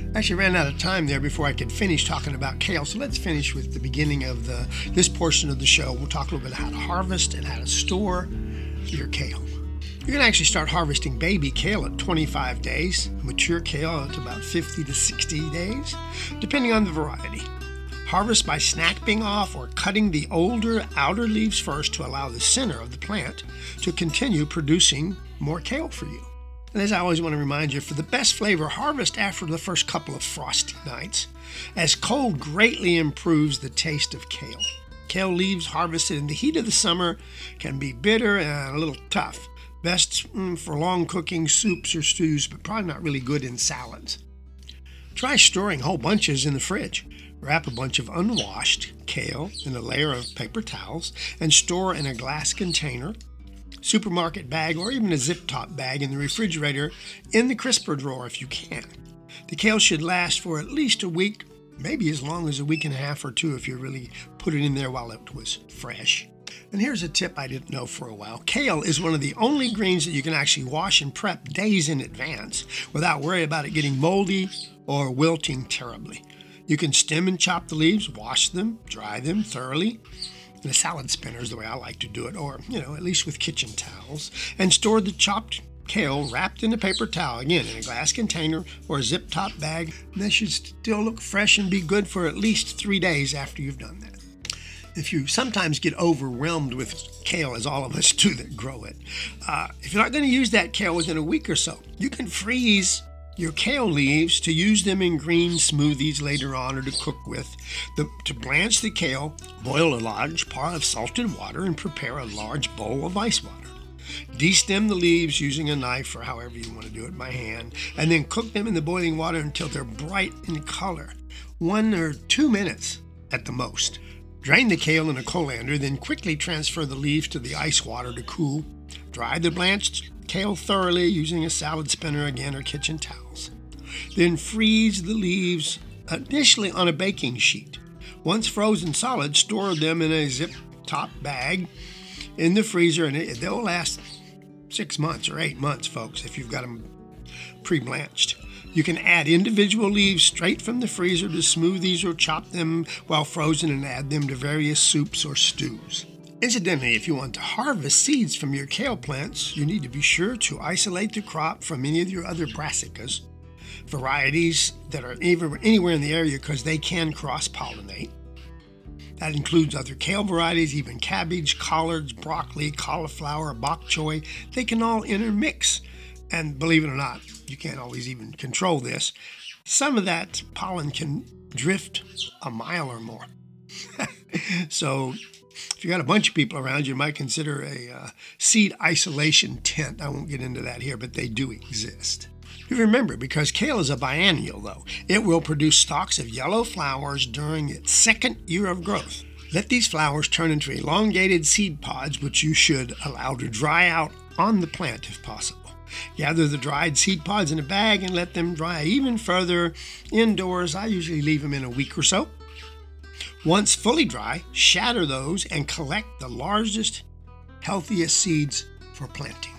Actually ran out of time there before I could finish talking about kale, so let's finish with the beginning of this portion of the show. We'll talk a little bit about how to harvest and how to store your kale. You can actually start harvesting baby kale at 25 days, mature kale at about 50 to 60 days, depending on the variety. Harvest by snapping off or cutting the older outer leaves first to allow the center of the plant to continue producing more kale for you. And as I always want to remind you, for the best flavor, harvest after the first couple of frosty nights, as cold greatly improves the taste of kale. Kale leaves harvested in the heat of the summer can be bitter and a little tough. Best for long cooking soups or stews, but probably not really good in salads. Try storing whole bunches in the fridge. Wrap a bunch of unwashed kale in a layer of paper towels and store in a glass container, supermarket bag, or even a zip-top bag in the refrigerator in the crisper drawer if you can. The kale should last for at least a week, maybe as long as a week and a half or two if you really put it in there while it was fresh. And here's a tip I didn't know for a while. Kale is one of the only greens that you can actually wash and prep days in advance without worrying about it getting moldy or wilting terribly. You can stem and chop the leaves, wash them, dry them thoroughly. In a salad spinner is the way I like to do it, or, at least with kitchen towels, and store the chopped kale wrapped in a paper towel, again, in a glass container or a zip-top bag. And they should still look fresh and be good for at least 3 days after you've done that. If you sometimes get overwhelmed with kale, as all of us do that grow it, if you're not going to use that kale within a week or so, you can freeze your kale leaves to use them in green smoothies later on or to cook with. To blanch the kale, boil a large pot of salted water and prepare a large bowl of ice water. Destem the leaves using a knife or however you want to do it by hand, and then cook them in the boiling water until they're bright in color, 1 or 2 minutes at the most. Drain the kale in a colander, then quickly transfer the leaves to the ice water to cool. Dry the blanched kale thoroughly using a salad spinner again or kitchen towels. Then freeze the leaves initially on a baking sheet. Once frozen solid, store them in a zip-top bag in the freezer, and they'll last 6 months or 8 months, folks, if you've got them pre-blanched. You can add individual leaves straight from the freezer to smoothies or chop them while frozen and add them to various soups or stews. Incidentally, if you want to harvest seeds from your kale plants, you need to be sure to isolate the crop from any of your other brassicas, varieties that are anywhere in the area because they can cross-pollinate. That includes other kale varieties, even cabbage, collards, broccoli, cauliflower, bok choy. They can all intermix. And believe it or not, you can't always even control this. Some of that pollen can drift a mile or more. So if you got a bunch of people around, you might consider a seed isolation tent. I won't get into that here, but they do exist. You remember, because kale is a biennial, though, it will produce stalks of yellow flowers during its second year of growth. Let these flowers turn into elongated seed pods, which you should allow to dry out on the plant if possible. Gather the dried seed pods in a bag and let them dry even further indoors. I usually leave them in a week or so. Once fully dry, shatter those and collect the largest, healthiest seeds for planting.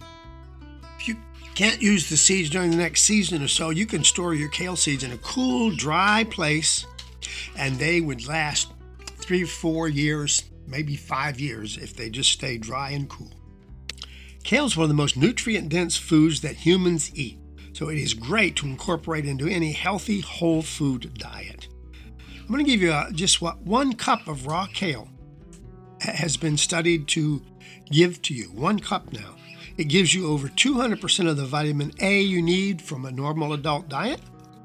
If you can't use the seeds during the next season or so, you can store your kale seeds in a cool, dry place, and they would last 3 or 4 years, maybe 5 years if they just stay dry and cool. Kale is one of the most nutrient-dense foods that humans eat, so it is great to incorporate into any healthy whole food diet. I'm going to give you just 1 cup of raw kale has been studied to give to you. 1 cup now. It gives you over 200% of the vitamin A you need from a normal adult diet,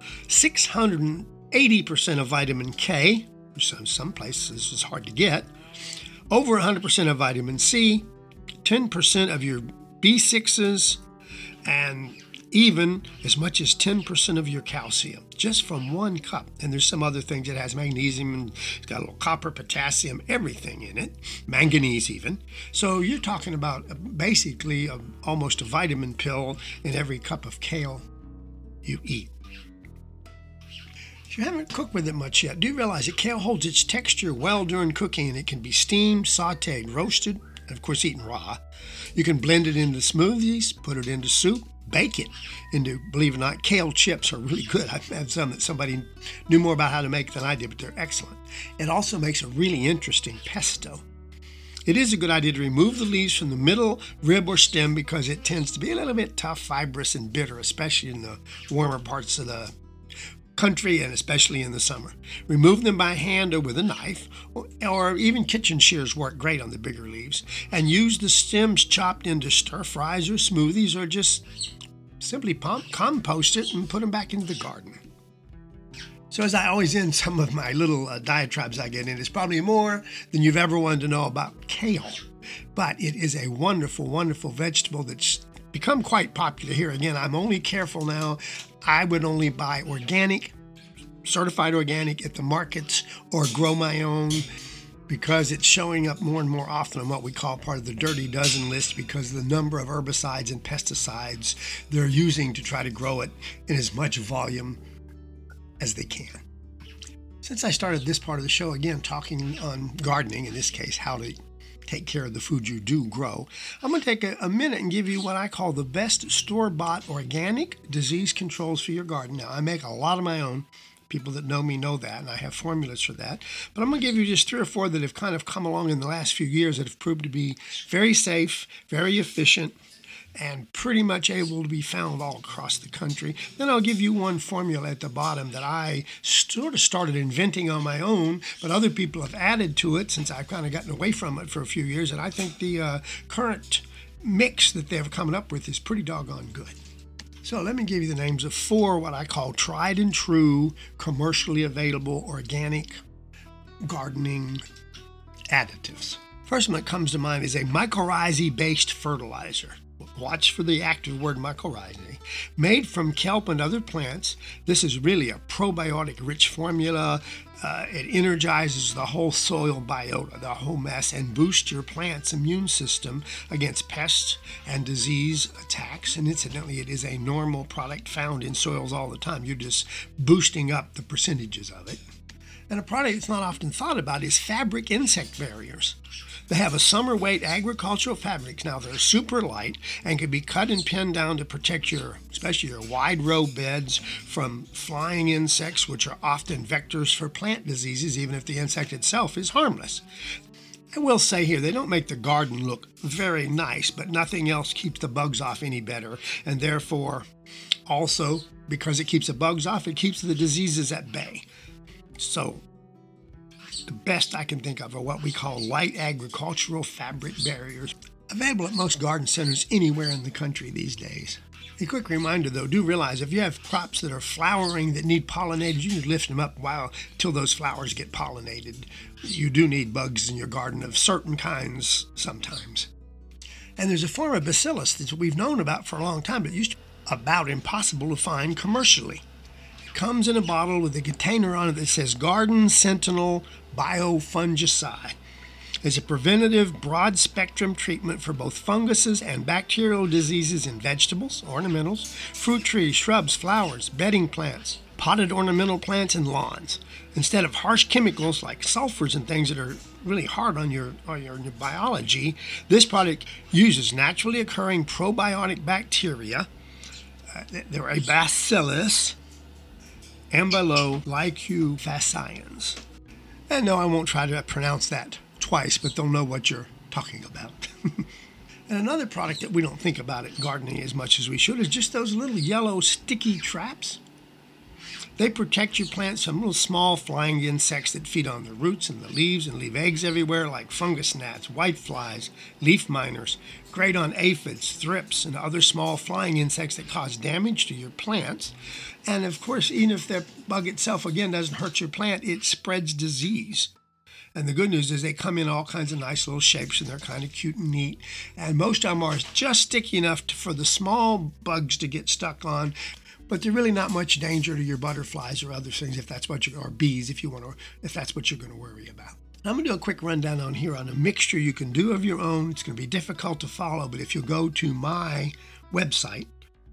680% of vitamin K, which in some places is hard to get, over 100% of vitamin C, 10% of your B6s, and even as much as 10% of your calcium, just from 1 cup. And there's some other things. It has magnesium, and it's got a little copper, potassium, everything in it, manganese even. So you're talking about basically almost a vitamin pill in every cup of kale you eat. If you haven't cooked with it much yet, do realize that kale holds its texture well during cooking, and it can be steamed, sautéed, roasted, and of course eaten raw. You can blend it into smoothies, put it into soup, bake it into, believe it or not, kale chips are really good. I've had some that somebody knew more about how to make than I did, but they're excellent. It also makes a really interesting pesto. It is a good idea to remove the leaves from the middle rib or stem because it tends to be a little bit tough, fibrous, and bitter, especially in the warmer parts of the country and especially in the summer. Remove them by hand or with a knife, or even kitchen shears work great on the bigger leaves, and use the stems chopped into stir fries or smoothies, or just simply compost it and put them back into the garden. So as I always end some of my little diatribes I get in, it's probably more than you've ever wanted to know about kale. But it is a wonderful, wonderful vegetable that's become quite popular here. Again, I'm only careful now. I would only buy organic, certified organic at the markets, or grow my own, because it's showing up more and more often on what we call part of the dirty dozen list because of the number of herbicides and pesticides they're using to try to grow it in as much volume as they can. Since I started this part of the show, again, talking on gardening, in this case, how to take care of the food you do grow, I'm going to take a minute and give you what I call the best store-bought organic disease controls for your garden. Now, I make a lot of my own. People that know me know that, and I have formulas for that. But I'm going to give you just 3 or 4 that have kind of come along in the last few years that have proved to be very safe, very efficient, and pretty much able to be found all across the country. Then I'll give you one formula at the bottom that I sort of started inventing on my own, but other people have added to it since I've kind of gotten away from it for a few years, and I think the current mix that they've come up with is pretty doggone good. So let me give you the names of 4 what I call tried and true, commercially available organic gardening additives. First one that comes to mind is a mycorrhizae-based fertilizer. Watch for the active word mycorrhizae. Made from kelp and other plants, this is really a probiotic-rich formula. It energizes the whole soil biota, the whole mess, and boosts your plant's immune system against pests and disease attacks. And incidentally, it is a normal product found in soils all the time. You're just boosting up the percentages of it. And a product that's not often thought about is fabric insect barriers. They have a summer weight agricultural fabrics. Now they're super light and can be cut and pinned down to protect especially your wide row beds from flying insects, which are often vectors for plant diseases, even if the insect itself is harmless. I will say here, they don't make the garden look very nice, but nothing else keeps the bugs off any better. And therefore, also, because it keeps the bugs off, it keeps the diseases at bay. So, the best I can think of are what we call light agricultural fabric barriers, available at most garden centers anywhere in the country these days. A quick reminder though, do realize if you have crops that are flowering that need pollinated, you need to lift them up till those flowers get pollinated. You do need bugs in your garden of certain kinds sometimes. And there's a form of bacillus that we've known about for a long time, but it used to be about impossible to find commercially. Comes in a bottle with a container on it that says Garden Sentinel Biofungicide. It's a preventative broad-spectrum treatment for both funguses and bacterial diseases in vegetables, ornamentals, fruit trees, shrubs, flowers, bedding plants, potted ornamental plants, and lawns. Instead of harsh chemicals like sulfurs and things that are really hard on your biology, this product uses naturally occurring probiotic bacteria. They're a bacillus, Ambulolycufasciens. And no, I won't try to pronounce that twice, but they'll know what you're talking about. And another product that we don't think about at gardening as much as we should is just those little yellow sticky traps. They protect your plants from little small flying insects that feed on the roots and the leaves and leave eggs everywhere, like fungus gnats, whiteflies, leaf miners, great on aphids, thrips, and other small flying insects that cause damage to your plants. And of course, even if the bug itself, again, doesn't hurt your plant, it spreads disease. And the good news is they come in all kinds of nice little shapes, and they're kind of cute and neat. And most of them are just sticky enough for the small bugs to get stuck on, but they're really not much danger to your butterflies or other things, if that's what or bees, if that's what you're going to worry about. I'm going to do a quick rundown on here on a mixture you can do of your own. It's going to be difficult to follow, but if you go to my website,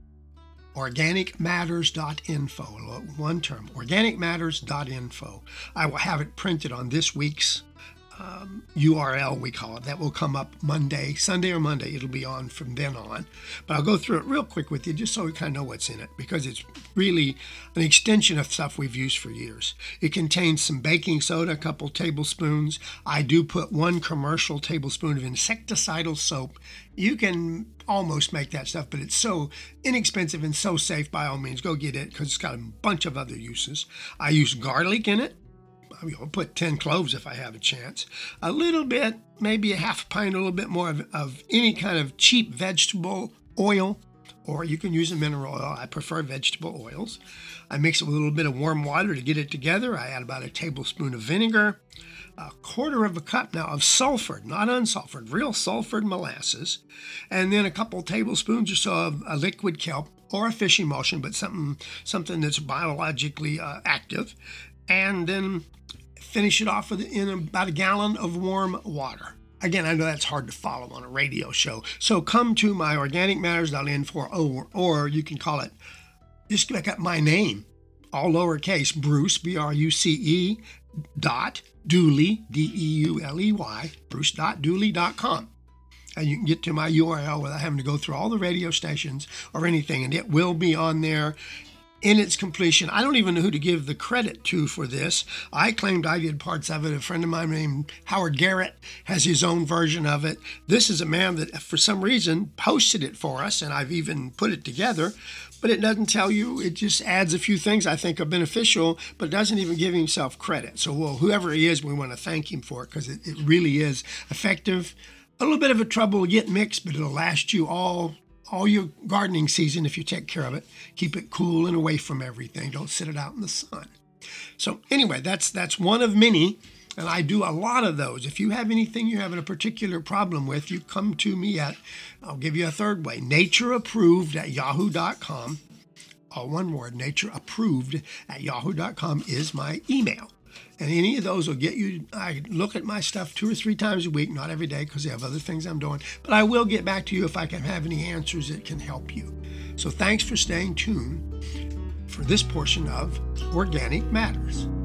organicmatters.info, one term, organicmatters.info, I will have it printed on this week's URL, we call it, that will come up Sunday or Monday. It'll be on from then on. But I'll go through it real quick with you just so we kind of know what's in it, because it's really an extension of stuff we've used for years. It contains some baking soda, a couple tablespoons. I do put 1 commercial tablespoon of insecticidal soap. You can almost make that stuff, but it's so inexpensive and so safe. By all means, go get it, because it's got a bunch of other uses. I use garlic in it. I'll put 10 cloves if I have a chance. A little bit, maybe a half pint, a little bit more of any kind of cheap vegetable oil, or you can use a mineral oil. I prefer vegetable oils. I mix it with a little bit of warm water to get it together. I add about a tablespoon of vinegar, a quarter of a cup now of sulfured, not unsulfured, real sulfured molasses, and then a couple tablespoons or so of a liquid kelp or a fish emulsion, but something that's biologically active, and then finish it off in about a gallon of warm water. Again, I know that's hard to follow on a radio show, so come to my organicmatters.info, or you can call it, just look up my name, all lowercase, Bruce, BRUCE, Dooley, DEULEY, bruce.dooley.com. And you can get to my URL without having to go through all the radio stations or anything, and it will be on there in its completion. I don't even know who to give the credit to for this. I claimed I did parts of it. A friend of mine named Howard Garrett has his own version of it. This is a man that, for some reason, posted it for us, and I've even put it together. But it doesn't tell you. It just adds a few things I think are beneficial, but doesn't even give himself credit. So, whoever he is, we want to thank him for it, because it really is effective. A little bit of a trouble get mixed, but it'll last you all your gardening season if you take care of it. Keep it cool and away from everything. Don't sit it out in the sun. So anyway, that's one of many, and I do a lot of those. If you have anything you're having a particular problem with, you come to me at, I'll give you a third way, natureapproved@yahoo.com. All one word, natureapproved@yahoo.com is my email. And any of those will get you. I look at my stuff 2 or 3 times a week, not every day because I have other things I'm doing. But I will get back to you if I can have any answers that can help you. So thanks for staying tuned for this portion of Organic Matters.